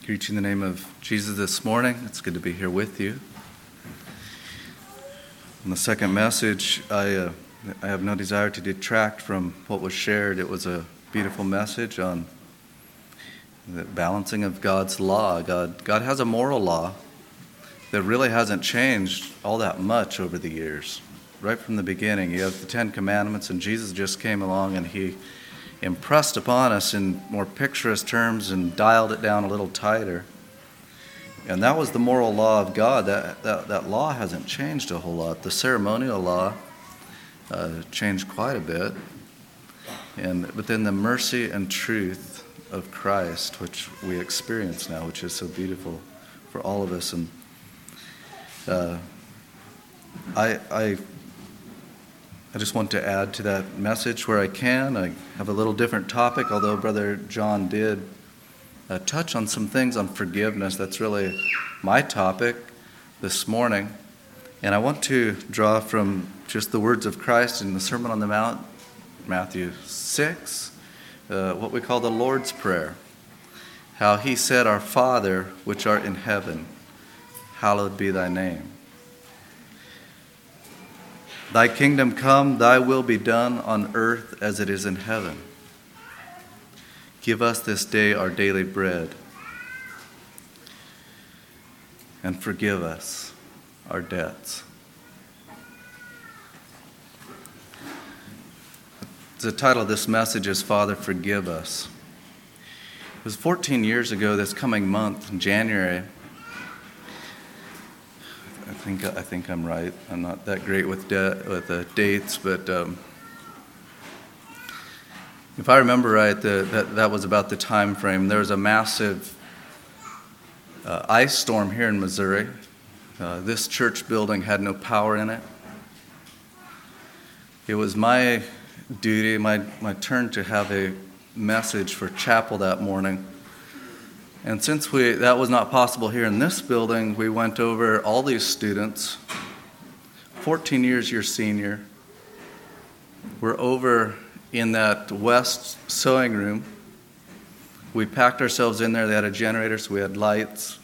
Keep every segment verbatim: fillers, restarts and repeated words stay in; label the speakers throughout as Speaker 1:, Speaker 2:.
Speaker 1: Greet you in the name of Jesus this morning. It's good to be here with you. In the second message, I uh, I have no desire to detract from what was shared. It was a beautiful message on the balancing of God's law. God, God has a moral law that really hasn't changed all that much over the years. Right from the beginning, you have the Ten Commandments, and Jesus just came along and he impressed upon us in more picturesque terms and dialed it down a little tighter. And that was the moral law of God. That, that, that law hasn't changed a whole lot. The ceremonial law uh, changed quite a bit. And but then the mercy and truth of Christ, which we experience now, which is so beautiful for all of us. And uh, I, I I just want to add to that message where I can. I have a little different topic, although Brother John did uh, touch on some things on forgiveness. That's really my topic this morning. And I want to draw from just the words of Christ in the Sermon on the Mount, Matthew six, uh, what we call the Lord's Prayer. How he said, "Our Father, which art in heaven, hallowed be thy name. Thy kingdom come, thy will be done on earth as it is in heaven. Give us this day our daily bread, and forgive us our debts." The title of this message is Father, Forgive Us. It was fourteen years ago this coming month, in January. I think I think I'm right. I'm not that great with de- with the dates, but um, if I remember right, the, that that was about the time frame. There was a massive uh, ice storm here in Missouri. Uh, this church building had no power in it. It was my duty, my my turn to have a message for chapel that morning. And since we that was not possible here in this building, we went over all these students, fourteen years your senior. We're over in that west sewing room. We packed ourselves in there. They had a generator, so we had lights.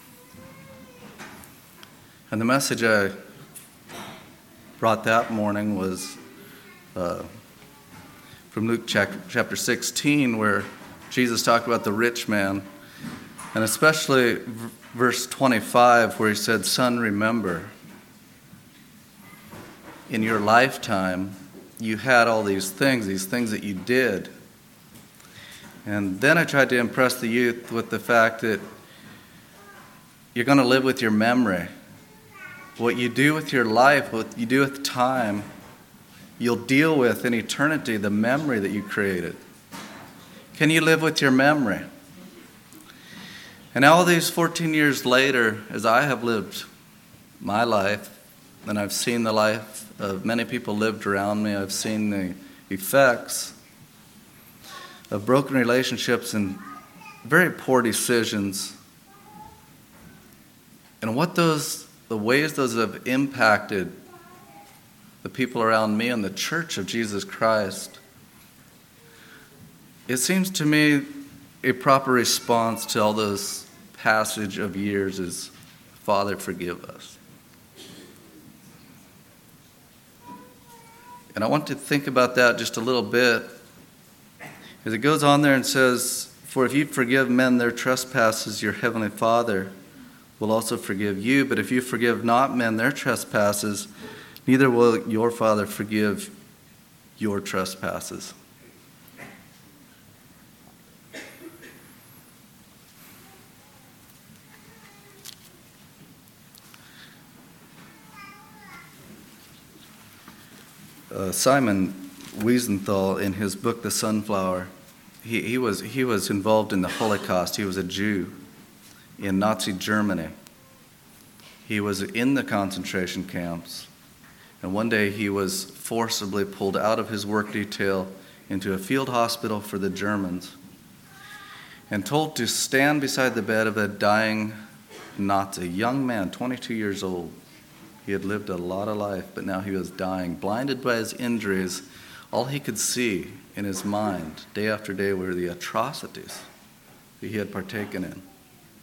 Speaker 1: And the message I brought that morning was uh, from Luke chapter sixteen, where Jesus talked about the rich man. And especially verse twenty-five, where he said, "Son, remember, in your lifetime, you had all these things, these things that you did." And then I tried to impress the youth with the fact that you're going to live with your memory. What you do with your life, what you do with time, you'll deal with in eternity the memory that you created. Can you live with your memory? And all these fourteen years later, as I have lived my life, and I've seen the life of many people lived around me, I've seen the effects of broken relationships and very poor decisions, and what those, the ways those have impacted the people around me and the Church of Jesus Christ. It seems to me a proper response to all those passage of years is, "Father, forgive us." And I want to think about that just a little bit, as it goes on there and says, "For if you forgive men their trespasses, your heavenly Father will also forgive you. But if you forgive not men their trespasses, neither will your Father forgive your trespasses." Uh, Simon Wiesenthal, in his book *The Sunflower*, he, he was he was involved in the Holocaust. He was a Jew in Nazi Germany. He was in the concentration camps, and one day he was forcibly pulled out of his work detail into a field hospital for the Germans, and told to stand beside the bed of a dying Nazi, a young man, twenty-two years old. He had lived a lot of life, but now he was dying, blinded by his injuries. All he could see in his mind, day after day, were the atrocities that he had partaken in.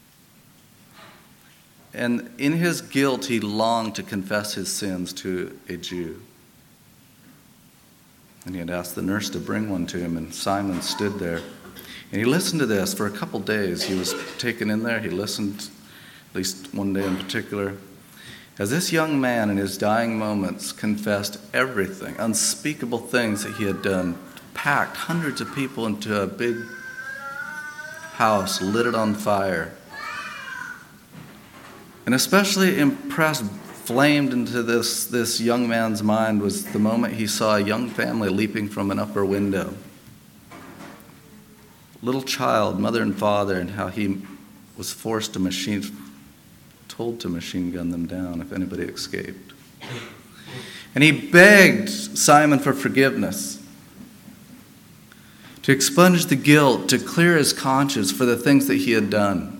Speaker 1: And in his guilt, he longed to confess his sins to a Jew. And he had asked the nurse to bring one to him, and Simon stood there. And he listened to this for a couple days. He was taken in there. He listened, at least one day in particular, as this young man in his dying moments confessed everything, unspeakable things that he had done, packed hundreds of people into a big house, lit it on fire. And especially impressed, flamed into this, this young man's mind was the moment he saw a young family leaping from an upper window. Little child, mother and father, and how he was forced to machine, told to machine gun them down if anybody escaped. And he begged Simon for forgiveness, to expunge the guilt, to clear his conscience for the things that he had done.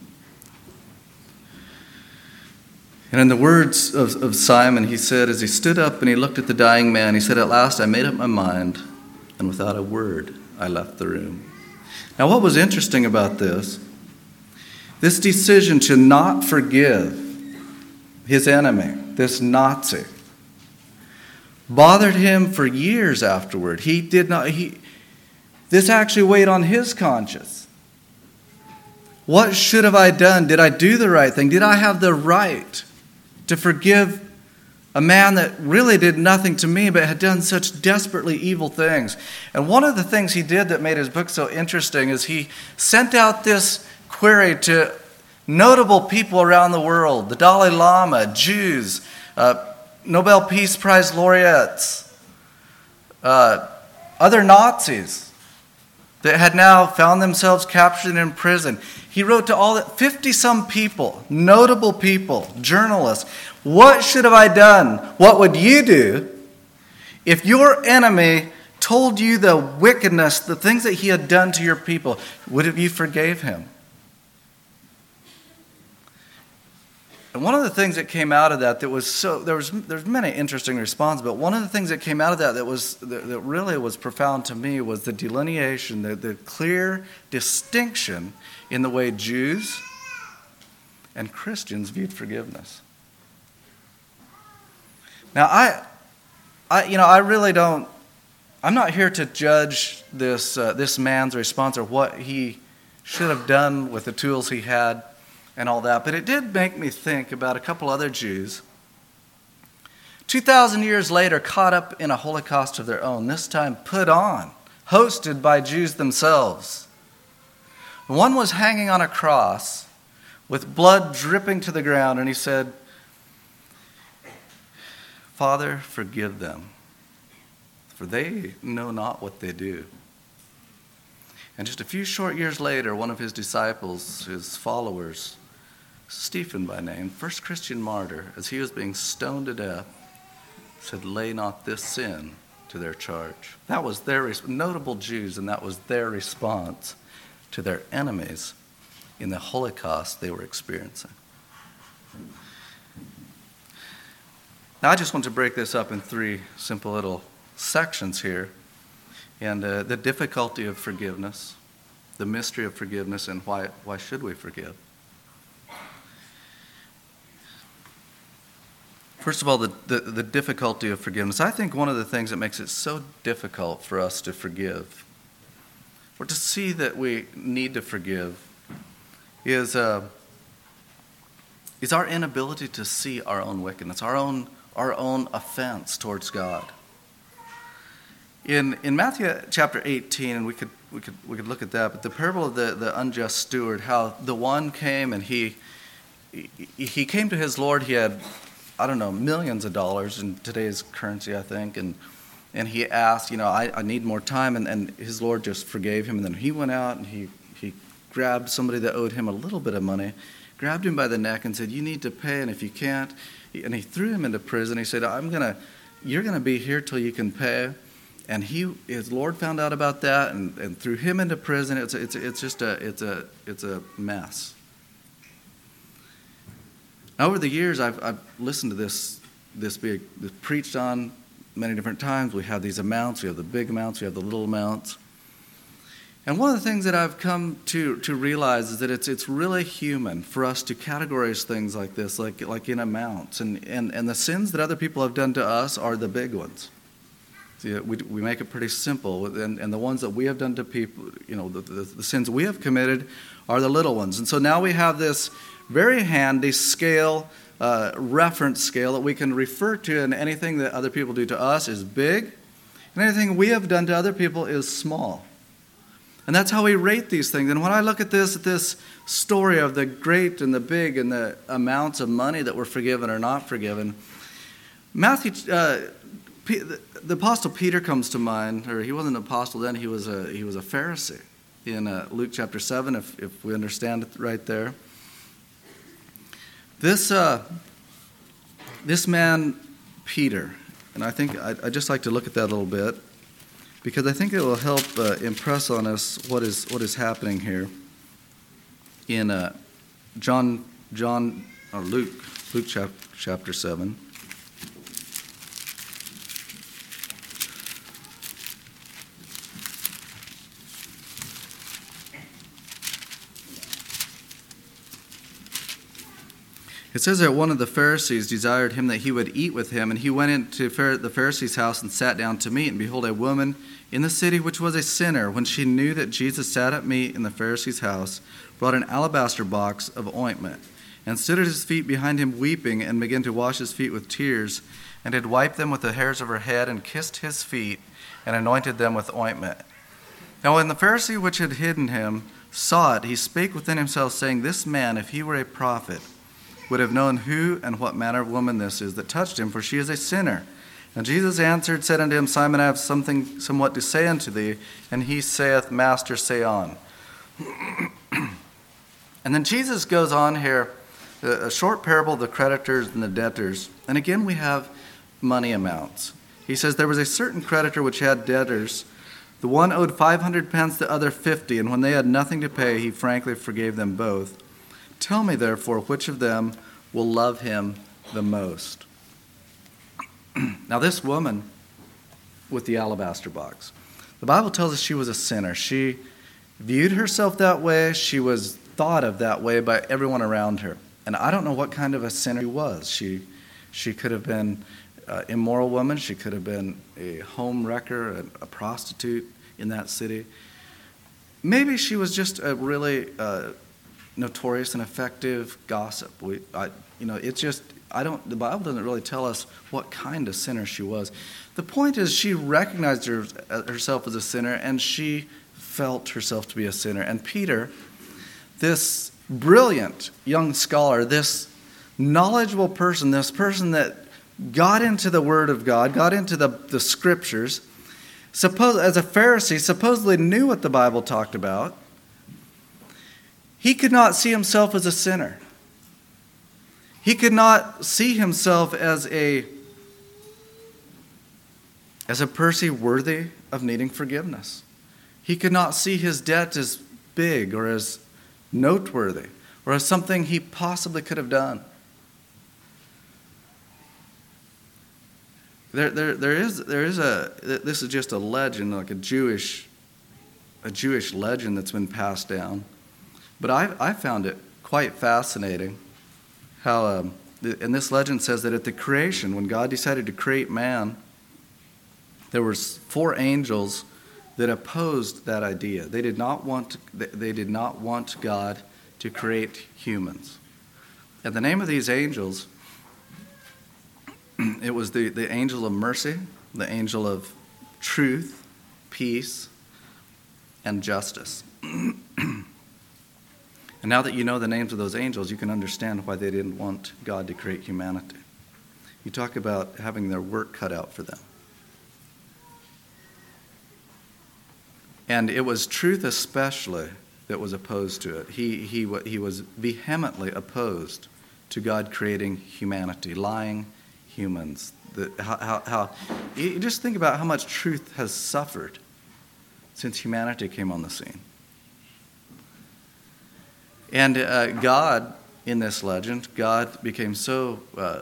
Speaker 1: And in the words of, of Simon, he said, as he stood up and he looked at the dying man, he said, "At last I made up my mind, and without a word I left the room." Now, what was interesting about this, this decision to not forgive his enemy, this Nazi, bothered him for years afterward. He did not, he, this actually weighed on his conscience. What should have I done? Did I do the right thing? Did I have the right to forgive a man that really did nothing to me but had done such desperately evil things? And one of the things he did that made his book so interesting is he sent out this query to notable people around the world, the Dalai Lama, Jews, uh, Nobel Peace Prize laureates, uh, other Nazis that had now found themselves captured in prison. He wrote to all fifty-some people, notable people, journalists. What should have I done? What would you do if your enemy told you the wickedness, the things that he had done to your people? Would have you forgave him? And one of the things that came out of that that was so, there was there's many interesting responses, but one of the things that came out of that that was that, that really was profound to me was the delineation, the, the clear distinction in the way Jews and Christians viewed forgiveness. Now, I, I, you know, I really don't. I'm not here to judge this uh, this man's response or what he should have done with the tools he had and all that. But it did make me think about a couple other Jews, two thousand years later, caught up in a Holocaust of their own. This time, put on, hosted by Jews themselves. One was hanging on a cross with blood dripping to the ground, and he said, "Father, forgive them, for they know not what they do." And just a few short years later, one of his disciples, his followers, Stephen by name, first Christian martyr, as he was being stoned to death, said, "Lay not this sin to their charge." That was their notable Jews, and that was their response to their enemies in the Holocaust they were experiencing. Now, I just want to break this up in three simple little sections here. And uh, the difficulty of forgiveness, the mystery of forgiveness, and why, why should we forgive? First of all, the, the, the difficulty of forgiveness. I think one of the things that makes it so difficult for us to forgive, or to see that we need to forgive, is, uh, is our inability to see our own wickedness, our own, our own offense towards God. In in Matthew chapter eighteen, and we could we could we could look at that, but the parable of the, the unjust steward, how the one came and he he came to his Lord. He had, I don't know, millions of dollars in today's currency, I think, and and he asked, you know, I, I need more time, and, and his Lord just forgave him. And then he went out and he he grabbed somebody that owed him a little bit of money, grabbed him by the neck and said, "You need to pay, and if you can't," and he threw him into prison. He said, "I'm gonna, you're gonna be here till you can pay." And he, his Lord found out about that, and, and threw him into prison. It's a, it's a, it's just a it's a it's a mess. Now, over the years, I've I've listened to this this be this preached on many different times. We have these amounts. We have the big amounts. We have the little amounts. And one of the things that I've come to, to realize is that it's it's really human for us to categorize things like this, like like in amounts. And, and, and the sins that other people have done to us are the big ones. See, we, we make it pretty simple. And, and the ones that we have done to people, you know, the, the, the sins we have committed are the little ones. And so now we have this very handy scale, uh, reference scale that we can refer to, and anything that other people do to us is big, and anything we have done to other people is small. And that's how we rate these things. And when I look at this, at this story of the great and the big and the amounts of money that were forgiven or not forgiven, Matthew, uh, P, the, the Apostle Peter comes to mind, or he wasn't an apostle then, he was a he was a Pharisee. In uh, Luke chapter seven, if, if we understand it right there. This uh, this man, Peter, and I think I'd, I'd just like to look at that a little bit, because I think it will help uh, impress on us what is what is happening here in uh, John John or Luke Luke chap, chapter seven. It says that one of the Pharisees desired him that he would eat with him, and he went into the Pharisee's house and sat down to meat. And behold, a woman in the city which was a sinner, when she knew that Jesus sat at meat in the Pharisee's house, brought an alabaster box of ointment, and stood at his feet behind him weeping, and began to wash his feet with tears, and had wiped them with the hairs of her head, and kissed his feet, and anointed them with ointment. Now when the Pharisee which had hidden him saw it, he spake within himself, saying, This man, if he were a prophet, would have known who and what manner of woman this is that touched him, for she is a sinner. And Jesus answered, said unto him, Simon, I have something somewhat to say unto thee. And he saith, Master, say on. And then Jesus goes on here, a short parable of the creditors and the debtors. And again we have money amounts. He says, There was a certain creditor which had debtors. The one owed five hundred pence, the other fifty. And when they had nothing to pay, he frankly forgave them both. Tell me, therefore, which of them will love him the most? Now, this woman with the alabaster box, the Bible tells us she was a sinner. She viewed herself that way. She was thought of that way by everyone around her. And I don't know what kind of a sinner she was. She, she could have been an immoral woman. She could have been a home wrecker, a, a prostitute in that city. Maybe she was just a really uh, notorious and effective gossip. We, I, you know, it's just, I don't, the Bible doesn't really tell us what kind of sinner she was. The point is she recognized her, herself as a sinner, and she felt herself to be a sinner. And Peter, this brilliant young scholar, this knowledgeable person, this person that got into the Word of God, got into the, the Scriptures, suppose, as a Pharisee, supposedly knew what the Bible talked about, he could not see himself as a sinner. He could not see himself as a as a person worthy of needing forgiveness. He could not see his debt as big or as noteworthy or as something he possibly could have done. There, there, there is, there is a. This is just a legend, like a Jewish, a Jewish legend that's been passed down. But I, I found it quite fascinating how, um, and this legend says that at the creation, when God decided to create man, there were four angels that opposed that idea. They did not want, they did not want God to create humans. And the name of these angels, it was the, the angel of mercy, the angel of truth, peace, and justice. And now that you know the names of those angels, you can understand why they didn't want God to create humanity. You talk about having their work cut out for them. And it was truth especially that was opposed to it. He, he, he was vehemently opposed to God creating humanity, lying humans. The, how, how, how, you just think about how much truth has suffered since humanity came on the scene. And uh, God, in this legend, God became so uh,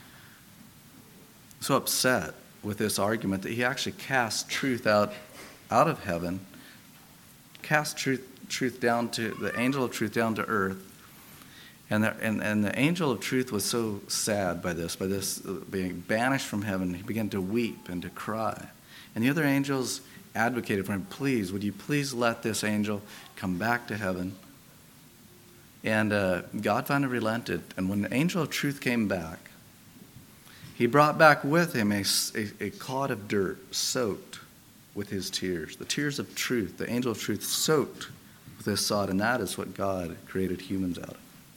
Speaker 1: so upset with this argument that he actually cast truth out out of heaven, cast truth, truth down to, the angel of truth down to earth. And the, and, and the angel of truth was so sad by this, by this being banished from heaven. He began to weep and to cry. And the other angels advocated for him, please, would you please let this angel come back to heaven? And uh, God finally relented. And when the angel of truth came back, he brought back with him a, a, a clod of dirt soaked with his tears. The tears of truth, the angel of truth soaked with this sod. And that is what God created humans out of.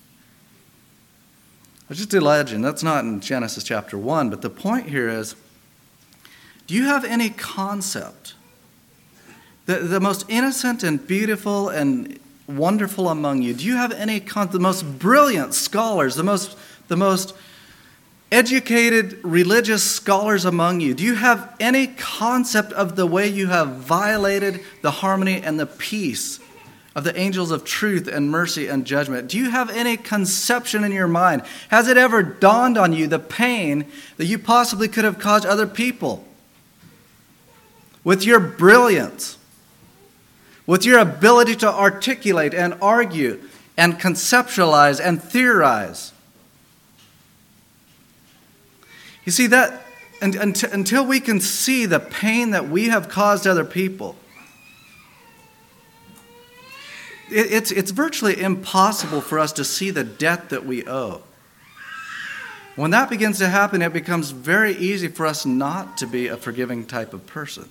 Speaker 1: It's just a legend. That's not in Genesis chapter one. But the point here is, do you have any concept? The, the most innocent and beautiful and wonderful among you, do you have any con- the most brilliant scholars, the most, the most educated religious scholars among you, do you have any concept of the way you have violated the harmony and the peace of the angels of truth and mercy and judgment? Do you have any conception in your mind? Has it ever dawned on you the pain that you possibly could have caused other people? With your brilliance, with your ability to articulate and argue and conceptualize and theorize. You see that, and, and, until we can see the pain that we have caused other people, it, it's, it's virtually impossible for us to see the debt that we owe. When that begins to happen, it becomes very easy for us not to be a forgiving type of person.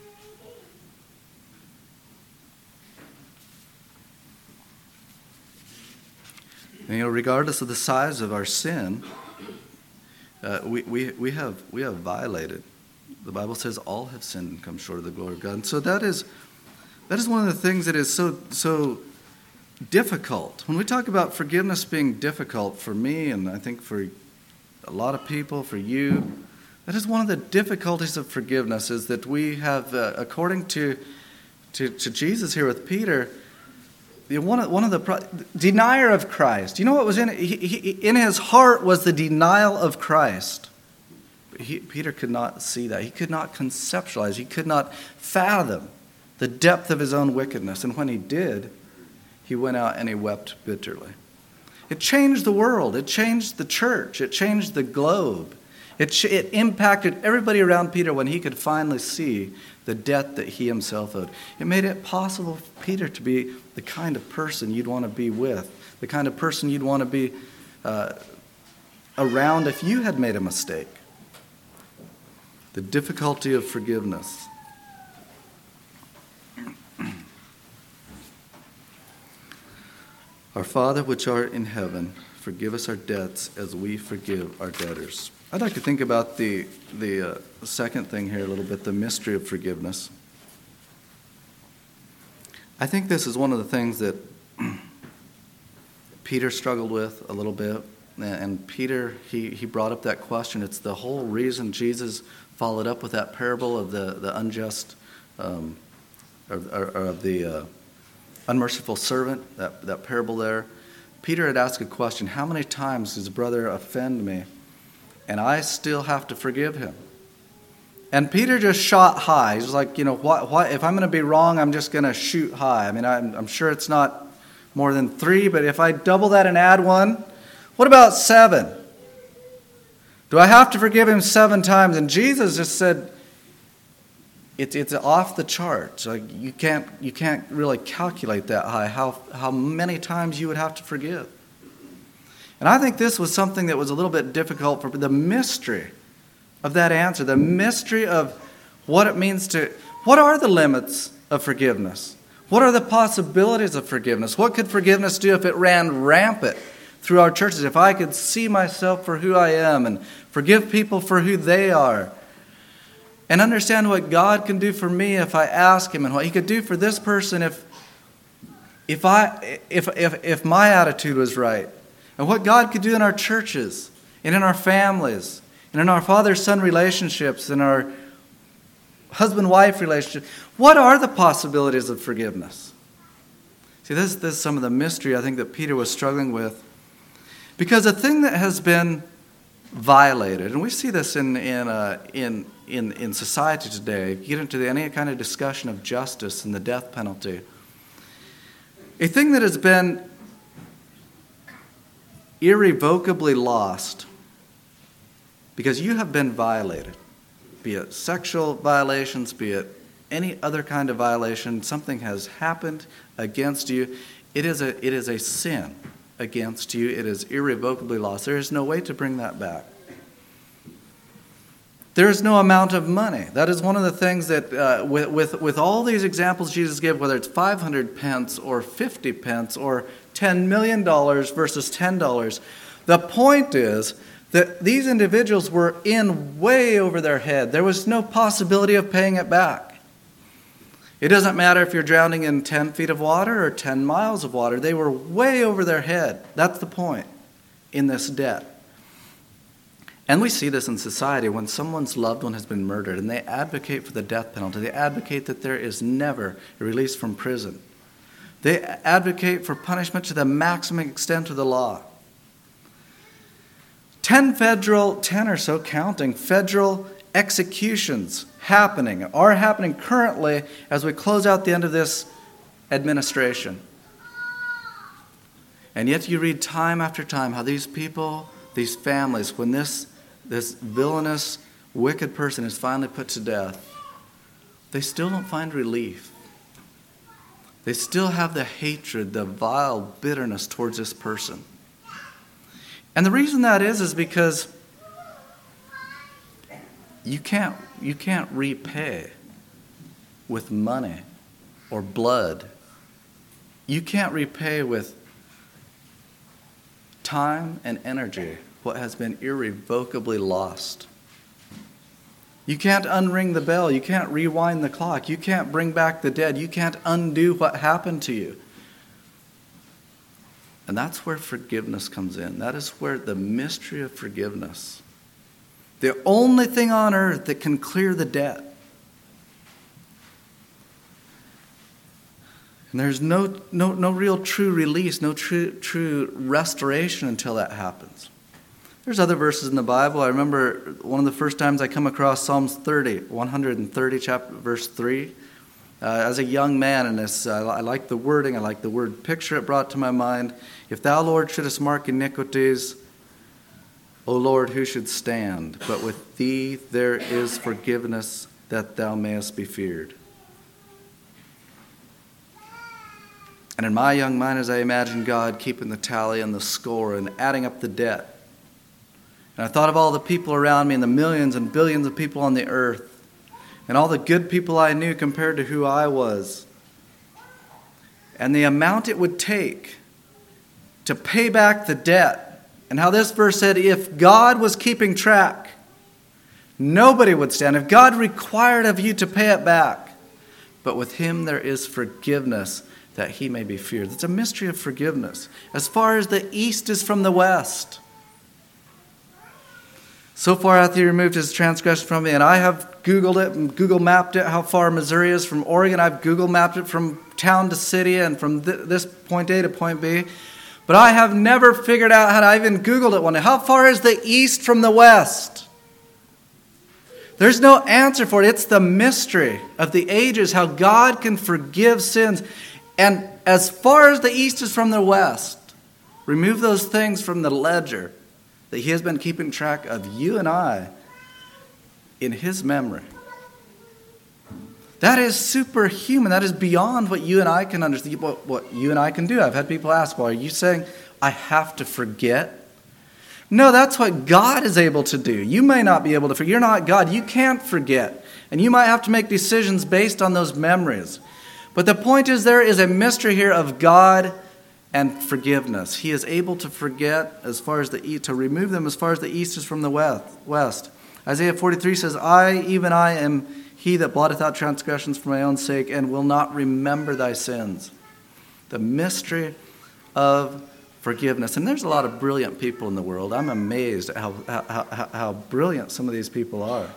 Speaker 1: And, you know, regardless of the size of our sin, uh, we, we, we, have, we have violated. The Bible says all have sinned and come short of the glory of God. And so that is, that is one of the things that is so, so difficult. When we talk about forgiveness being difficult for me, and I think for a lot of people, for you, that is one of the difficulties of forgiveness, is that we have, uh, according to, to, to Jesus here with Peter, One of, one of the denier of Christ. You know what was in it? He, he, in his heart was the denial of Christ. He, Peter could not see that. He could not conceptualize. He could not fathom the depth of his own wickedness. And when he did, he went out and he wept bitterly. It changed the world. It changed the church. It changed the globe. It, it impacted everybody around Peter when he could finally see the debt that he himself owed. It made it possible for Peter to be the kind of person you'd want to be with, the kind of person you'd want to be uh, around if you had made a mistake. The difficulty of forgiveness. Our Father which art in heaven, forgive us our debts as we forgive our debtors. I'd like to think about the the uh, second thing here a little bit, the mystery of forgiveness. I think this is one of the things that Peter struggled with a little bit. And Peter, he, he brought up that question. It's the whole reason Jesus followed up with that parable of the, the unjust, um, or, or, or of the uh, unmerciful servant, that, that parable there. Peter had asked a question, how many times does a brother offend me? And I still have to forgive him. And Peter just shot high. He's like, you know, what, what, if I'm going to be wrong, I'm just going to shoot high. I mean, I'm, I'm sure it's not more than three, but if I double that and add one, what about seven? Do I have to forgive him seven times? And Jesus just said, it's it's off the charts. Like you can't you can't really calculate that high how how many times you would have to forgive. And I think this was something that was a little bit difficult for the mystery of that answer, the mystery of what it means to, what are the limits of forgiveness? What are the possibilities of forgiveness? What could forgiveness do if it ran rampant through our churches? If I could see myself for who I am and forgive people for who they are and understand what God can do for me if I ask Him and what He could do for this person if if I if if, if my attitude was right. And what God could do in our churches, and in our families, and in our father-son relationships, and our husband-wife relationship. What are the possibilities of forgiveness? See, this, this is some of the mystery I think that Peter was struggling with. Because a thing that has been violated, and we see this in in uh, in, in in society today. You get into any kind of discussion of justice and the death penalty. A thing that has been irrevocably lost because you have been violated, be it sexual violations, be it any other kind of violation, something has happened against you. It is a it is a sin against you. It is irrevocably lost. There is no way to bring that back. There is no amount of money. That is one of the things that, uh, with, with, with all these examples Jesus gave, whether it's five hundred pence or fifty pence or ten million dollars versus ten dollars, the point is that these individuals were in way over their head. There was no possibility of paying it back. It doesn't matter if you're drowning in ten feet of water or ten miles of water. They were way over their head. That's the point in this debt. And we see this in society when someone's loved one has been murdered and they advocate for the death penalty. They advocate that there is never a release from prison. They advocate for punishment to the maximum extent of the law. Ten federal, ten or so counting, federal executions happening, are happening currently as we close out the end of this administration. And yet you read time after time how these people, these families, when this this villainous, wicked person is finally put to death, they still don't find relief. They still have the hatred, the vile bitterness towards this person. And the reason that is is because you can't you can't repay with money or blood. You can't repay with time and energy what has been irrevocably lost. You can't unring the bell. You can't rewind the clock. You can't bring back the dead. You can't undo what happened to you. And that's where forgiveness comes in. That is where the mystery of forgiveness, the only thing on earth that can clear the debt. And there's no, no, no real true release, no true, true restoration until that happens. There's other verses in the Bible. I remember one of the first times I come across Psalms thirty, one hundred thirty, chapter, verse three. Uh, as a young man in this, uh, I like the wording, I like the word picture it brought to my mind. If thou, Lord, shouldest mark iniquities, O Lord, who should stand? But with thee there is forgiveness, that thou mayest be feared. And in my young mind, as I imagined God keeping the tally and the score and adding up the debt, and I thought of all the people around me and the millions and billions of people on the earth, and all the good people I knew compared to who I was, and the amount it would take to pay back the debt, and how this verse said, if God was keeping track, nobody would stand. If God required of you to pay it back, but with him there is forgiveness, that he may be feared. It's a mystery of forgiveness. As far as the east is from the west, so far hath he removed his transgression from me. And I have Googled it and Google mapped it, how far Missouri is from Oregon. I've Google mapped it from town to city and from th- this point A to point B. But I have never figured out how to, I even Googled it one day. How far is the east from the west? There's no answer for it. It's the mystery of the ages, how God can forgive sins. And as far as the east is from the west, remove those things from the ledger that he has been keeping track of you and I in his memory. That is superhuman. That is beyond what you and I can understand, what, what you and I can do. I've had people ask, well, are you saying I have to forget? No, that's what God is able to do. You may not be able to forget. You're not God. You can't forget. And you might have to make decisions based on those memories. But the point is, there is a mystery here of God and forgiveness. He is able to forget as far as the east, to remove them as far as the east is from the west. Isaiah forty-three says, I, even I, am he that blotteth out transgressions for my own sake, and will not remember thy sins. The mystery of forgiveness. And there's a lot of brilliant people in the world. I'm amazed at how, how, how, how brilliant some of these people are.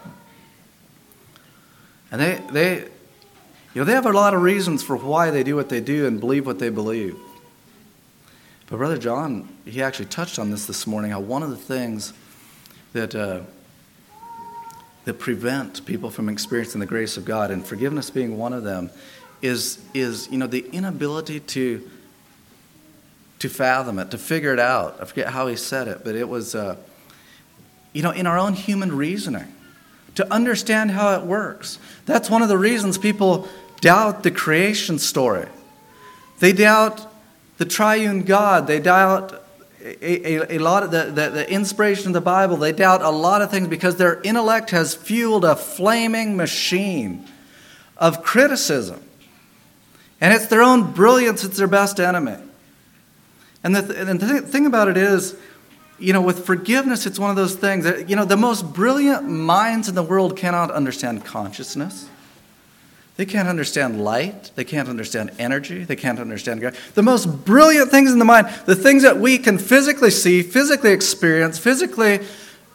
Speaker 1: And they, they, you know, they have a lot of reasons for why they do what they do and believe what they believe. But Brother John, he actually touched on this this morning, how one of the things that uh, that prevent people from experiencing the grace of God, and forgiveness being one of them, is is you know the inability to to fathom it, to figure it out. I forget how he said it, but it was uh, you know in our own human reasoning, to understand how it works. That's one of the reasons people doubt the creation story. They doubt the triune God. They doubt a, a, a lot of the, the, the inspiration of the Bible. They doubt a lot of things because their intellect has fueled a flaming machine of criticism. And it's their own brilliance, it's their best enemy. And the, th- and the th- thing about it is, you know, with forgiveness, it's one of those things that, you know, the most brilliant minds in the world cannot understand consciousness. They can't understand light. They can't understand energy. They can't understand God. The most brilliant things in the mind, the things that we can physically see, physically experience, physically,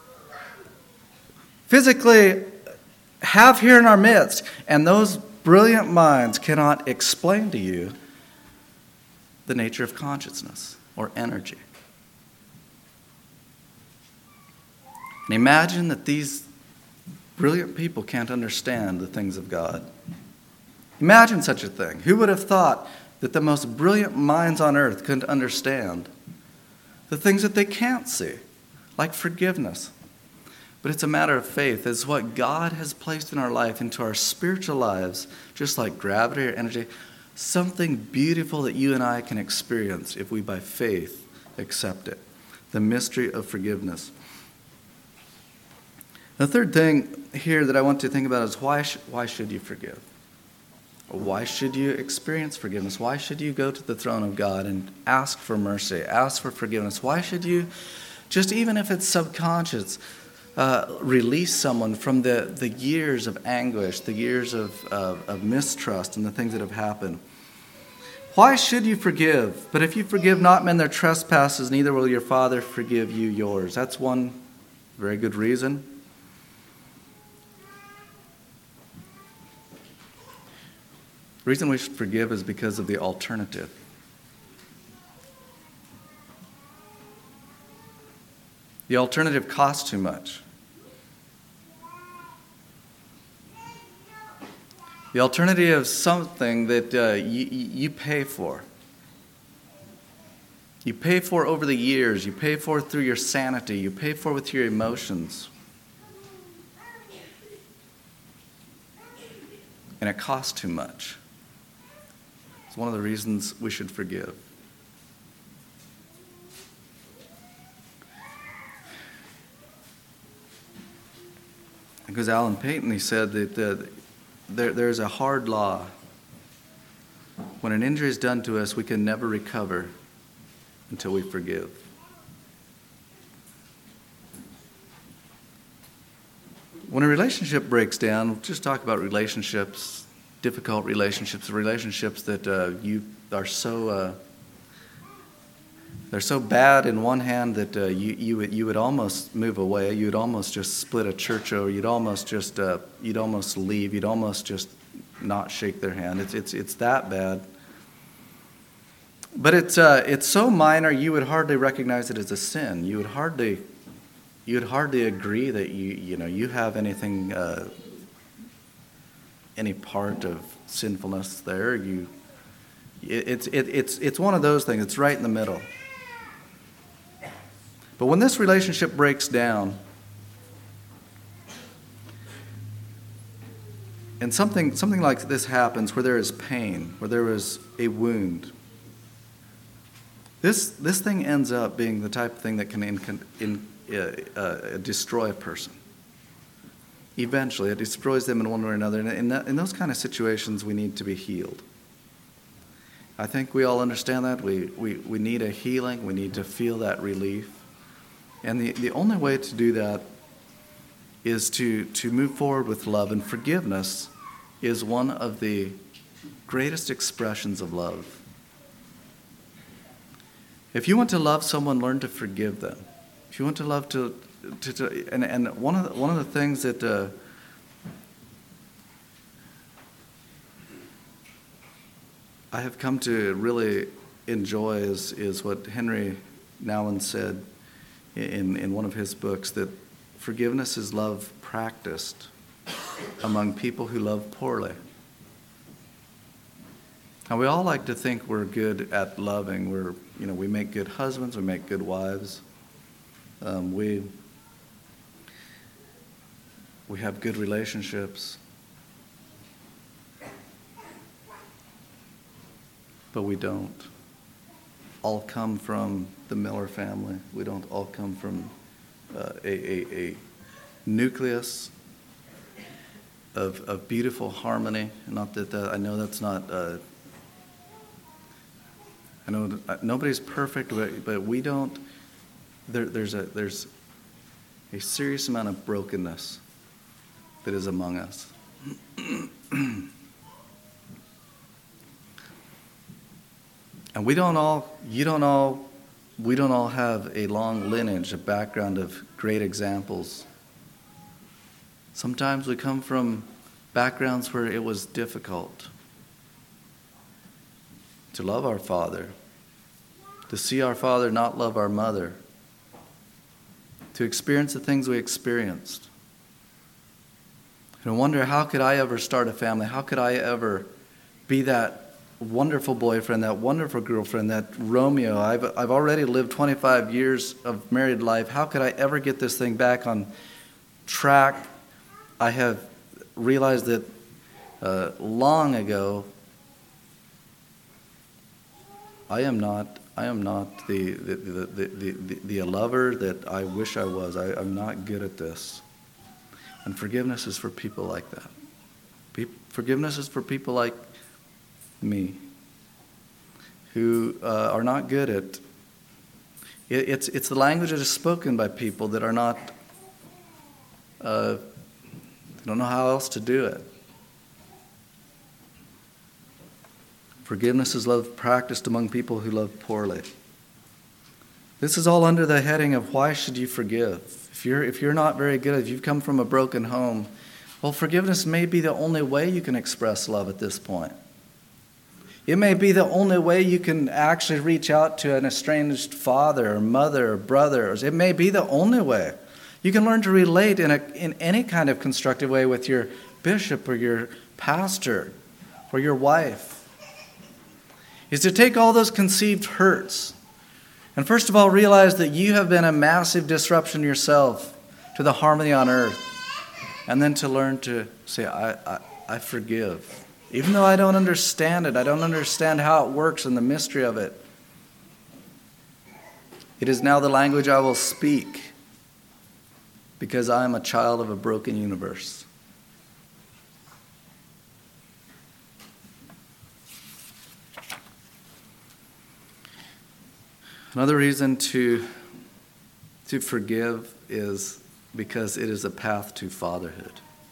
Speaker 1: physically have here in our midst, and those brilliant minds cannot explain to you the nature of consciousness or energy. And imagine that these brilliant people can't understand the things of God. Imagine such a thing. Who would have thought that the most brilliant minds on earth couldn't understand the things that they can't see, like forgiveness? But it's a matter of faith. It's what God has placed in our life, into our spiritual lives, just like gravity or energy, something beautiful that you and I can experience if we, by faith, accept it. The mystery of forgiveness. The third thing here that I want to think about is why, sh- why should you forgive? Why should you experience forgiveness? Why should you go to the throne of God and ask for mercy, ask for forgiveness? Why should you, just even if it's subconscious, uh, release someone from the, the years of anguish, the years of, of, of mistrust and the things that have happened? Why should you forgive? But if you forgive not men their trespasses, neither will your Father forgive you yours. That's one very good reason. The reason we should forgive is because of the alternative. The alternative costs too much. The alternative is something that uh, you, you pay for. You pay for over the years. You pay for through your sanity. You pay for with your emotions. And it costs too much. One of the reasons we should forgive. Because Alan Payton, he said that uh, there, there's a hard law. When an injury is done to us, we can never recover until we forgive. When a relationship breaks down, we'll just talk about relationships, difficult relationships, relationships that uh, you are so uh, they're so bad in one hand that uh, you you would, you would almost move away. You would almost just split a church over. You'd almost just uh, you'd almost leave. You'd almost just not shake their hand. It's it's it's that bad. But it's uh, it's so minor you would hardly recognize it as a sin. You would hardly you would hardly agree that you you know you have anything. Uh, any part of sinfulness there. You, it, it's it, it's it's one of those things. It's right in the middle. But when this relationship breaks down, and something something like this happens, where there is pain, where there is a wound, this this thing ends up being the type of thing that can in, in, uh, uh, destroy a person. Eventually, it destroys them in one way or another. And in, that, in those kind of situations, we need to be healed. I think we all understand that. We, we, we need a healing. We need to feel that relief. And the, the only way to do that is to, to move forward with love. And forgiveness is one of the greatest expressions of love. If you want to love someone, learn to forgive them. If you want to love to To, to, and and one of the, one of the things that uh, I have come to really enjoy is is what Henry Nouwen said in in one of his books, that forgiveness is love practiced among people who love poorly. And we all like to think we're good at loving. We're, you know, we make good husbands, we make good wives. Um, we we have good relationships. But we don't all come from the Miller family. We don't all come from uh, a, a, a nucleus of, of beautiful harmony. Not that, that I know that's not. Uh, I know nobody's perfect, but, but we don't. There, there's a there's a serious amount of brokenness that is among us. And we don't all, you don't all, we don't all have a long lineage, a background of great examples. Sometimes we come from backgrounds where it was difficult to love our father, to see our father not love our mother, to experience the things we experienced. And I wonder, how could I ever start a family? How could I ever be that wonderful boyfriend, that wonderful girlfriend, that Romeo? I've, I've already lived twenty-five years of married life. How could I ever get this thing back on track? I have realized that uh, long ago, I am not I am not the the, the, the, the, the lover that I wish I was. I, I'm not good at this. And forgiveness is for people like that. Be, forgiveness is for people like me, who uh, are not good at it. It's, it's the language that is spoken by people that are not, uh, they don't know how else to do it. Forgiveness is love practiced among people who love poorly. This is all under the heading of why should you forgive? If you're, if you're not very good, if you've come from a broken home, well, forgiveness may be the only way you can express love at this point. It may be the only way you can actually reach out to an estranged father or mother or brother. It may be the only way. You can learn to relate in, a, in any kind of constructive way with your bishop or your pastor or your wife. Is to take all those conceived hurts and first of all realize that you have been a massive disruption yourself to the harmony on earth. And then to learn to say, I, I, I forgive. Even though I don't understand it, I don't understand how it works and the mystery of it. It is now the language I will speak because I am a child of a broken universe. Another reason to, to forgive is because it is a path to fatherhood.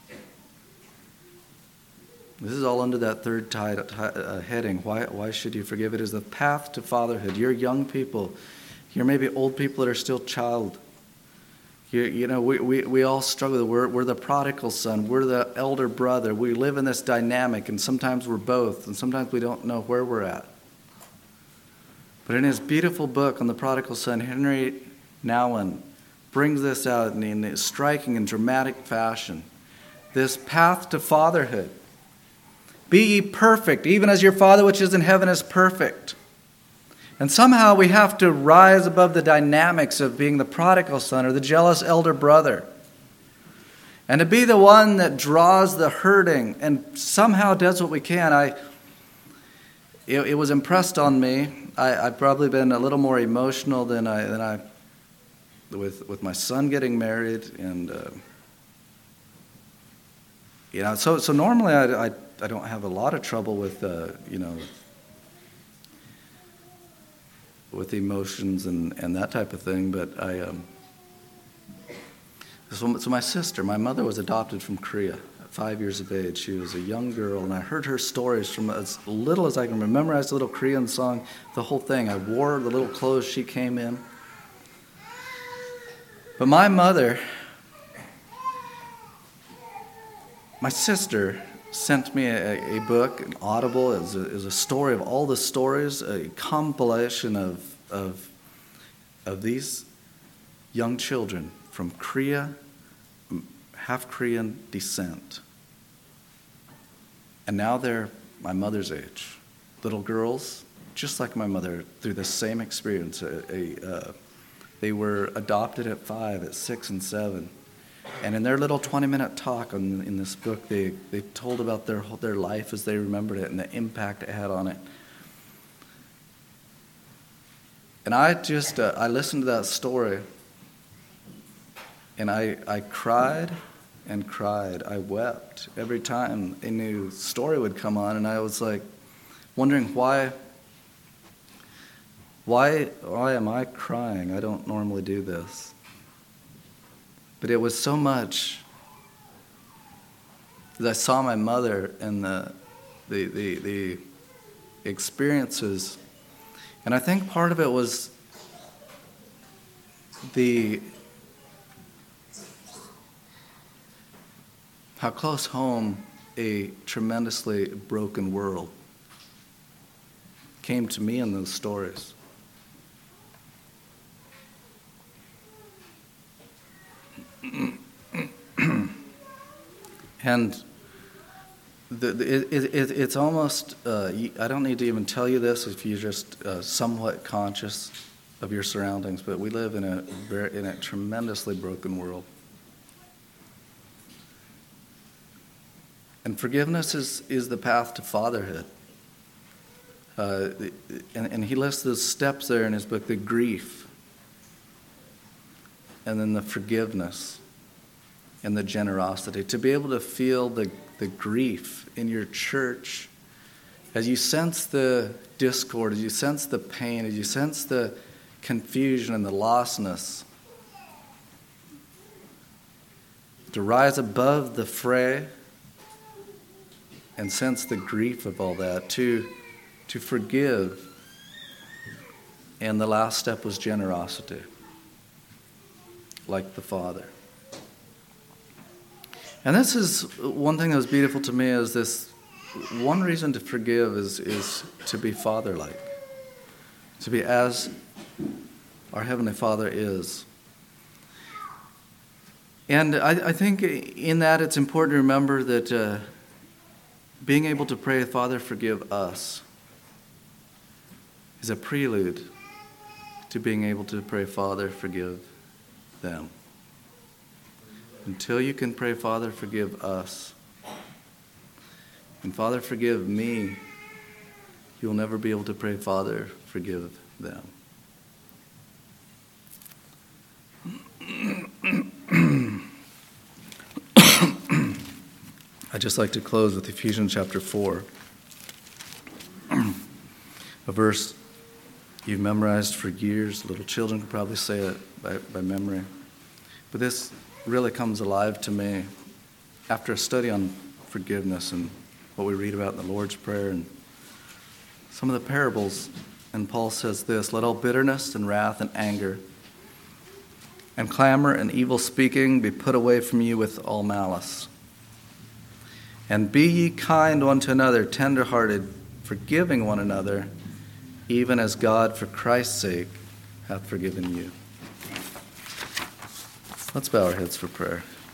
Speaker 1: This is all under that third tide, uh, heading. Why, why should you forgive? It is the path to fatherhood. You're young people. You're maybe old people that are still child. You, you know, we, we, we all struggle. We're, we're the prodigal son. We're the elder brother. We live in this dynamic, and sometimes we're both, and sometimes we don't know where we're at. But in his beautiful book on the prodigal son, Henry Nouwen brings this out in, in a striking and dramatic fashion. This path to fatherhood. Be ye perfect, even as your Father which is in heaven is perfect. And somehow we have to rise above the dynamics of being the prodigal son or the jealous elder brother. And to be the one that draws the hurting and somehow does what we can. I, it, it was impressed on me. I, I've probably been a little more emotional than I, than I with, with my son getting married. And, uh, you know, so, so normally I, I I don't have a lot of trouble with, uh, you know, with emotions and, and that type of thing. But I, um, so, so my sister, my mother was adopted from Korea at five years of age. She was a young girl, and I heard her stories from as little as I can remember. Memorized the little Korean song, the whole thing. I wore the little clothes she came in. But my mother, my sister, sent me a, a book, an Audible. It was a, it was a story of all the stories, a compilation of, of, of these young children from Korea half Korean descent. And now they're my mother's age. Little girls, just like my mother, through the same experience. A, a, uh, they were adopted at five, at six and seven. And in their little twenty-minute talk on, in this book, they, they told about their, their life as they remembered it and the impact it had on it. And I just, uh, I listened to that story, and I, I cried and cried. I wept every time a new story would come on, and I was like wondering why, why, why am I crying? I don't normally do this. But it was so much that I saw my mother and the, the, the, the experiences. And I think part of it was the how close home a tremendously broken world came to me in those stories. And the, the, it, it, it's almost, uh, I don't need to even tell you this if you're just uh, somewhat conscious of your surroundings, but we live in a, very, in a tremendously broken world. And forgiveness is, is the path to fatherhood. Uh, and, and he lists those steps there in his book, the grief, and then the forgiveness, and the generosity. To be able to feel the, the grief in your church as you sense the discord, as you sense the pain, as you sense the confusion and the lostness. To rise above the fray and sense the grief of all that. To, to forgive. And the last step was generosity, like the Father. And this is one thing that was beautiful to me, is this one reason to forgive is, is to be father-like, to be as our Heavenly Father is. And I, I think in that it's important to remember that uh, being able to pray, Father, forgive us, is a prelude to being able to pray, Father, forgive them. Until you can pray, Father, forgive us, and Father, forgive me, you'll never be able to pray, Father, forgive them. I'd just like to close with Ephesians chapter four, a verse you've memorized for years. Little children could probably say it by, by memory. But this really comes alive to me after a study on forgiveness and what we read about in the Lord's Prayer and some of the parables. And Paul says this: let all bitterness and wrath and anger and clamor and evil speaking be put away from you with all malice. And be ye kind one to another, tender-hearted, forgiving one another, even as God for Christ's sake hath forgiven you. Let's bow our heads for prayer.